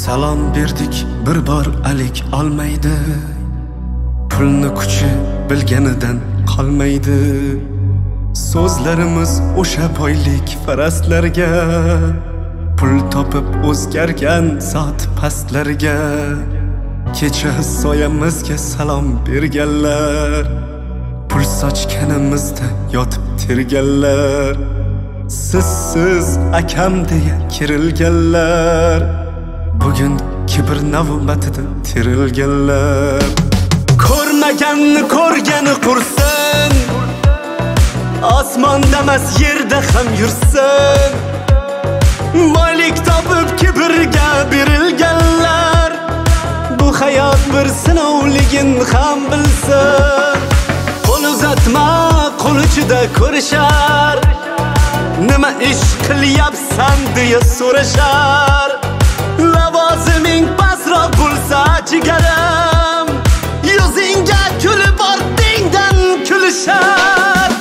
Salom berdik bir bor alik olmaydi. Pulni kuchi bilganidan qolmaydi. So'zlarimiz o'sha boylik faraslarga, pul topib o'zgargan zot pastlarga. Kecha soyamizga salom berganlar, pul sochganimizda yotib terganlar. Siz akam deya kirilganlar, bugun kibr navbatida tirilganlar. Ko'rmaganni ko'rgani qursin, osmonda emas yerda ham yursin. Boylik topib kibrga berilganlar, bu hayot bir sinovligin ham bilsin. Qo'l uzatma, qo'l ichida ko'rishar, nima ish qilyapsan deya so'rashar. Lavoziming pastroq bo'lsa jigarim, yuzingga kulib ortingdan kulishar.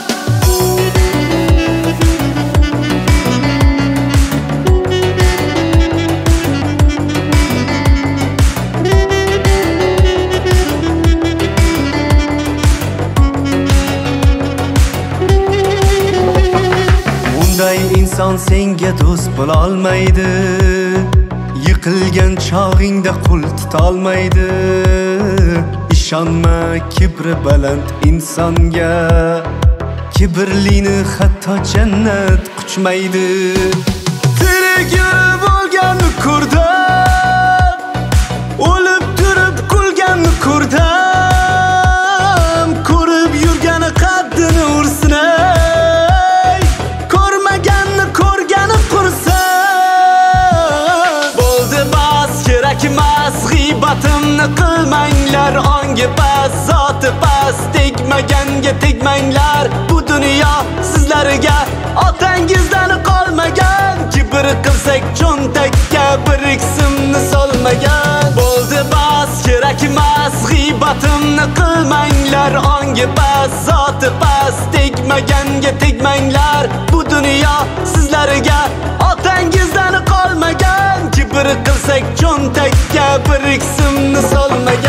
Bunday inson senga do'st bo'la olmaydi. Yiqilgan chog'ingda qo'l tutolmaydi. Ishonma kibri baland insonga, kibrlini hatto jannat quchmaydi. Tirik yurib olganni ko'rdim, o'lib turib kulganni ko'rdim. Ko'rib yurgani qaddini ursin. G'iybatimni qilmanglar, ongi pas, zoti pas, tegmaganga tegmanglar. Bu dunyo sizlarga otangizdan qolmagan. Kibr qilsak cho'ntakka bir qismni solmagan. Bo'ldi bas, kerak emas, g'iybatimni qilmanglar, ongi pas, zoti pas, tegmaganga tegmanglar. Bu dunyo sizlarga otangizdan qolmagan. Kibr qilsak cho'ntakka bir qismni solmagan.